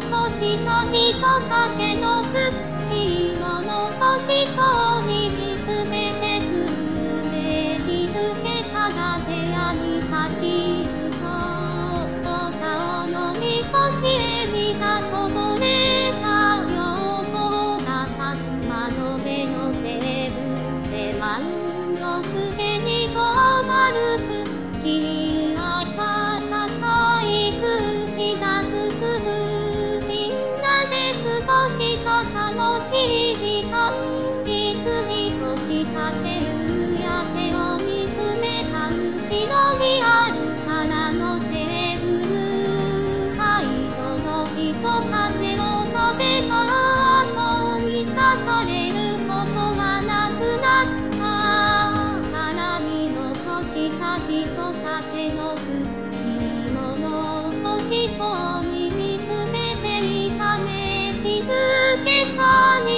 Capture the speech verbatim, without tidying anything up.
とした人影のく色の星とに見つめてくるね静けさが部屋に走るとお茶を飲み腰へ水がこぼれた横がさす窓辺のテーブルで満足げにこう丸くきらか高い空気が進むみんなで過ごした楽しい時間いつにとしたて夕焼けを見つめた後ろにある空のテーブル灰色の人風を食べた後満たされることはなくなった空に残した人影の君の星とに見つめていたね静けさに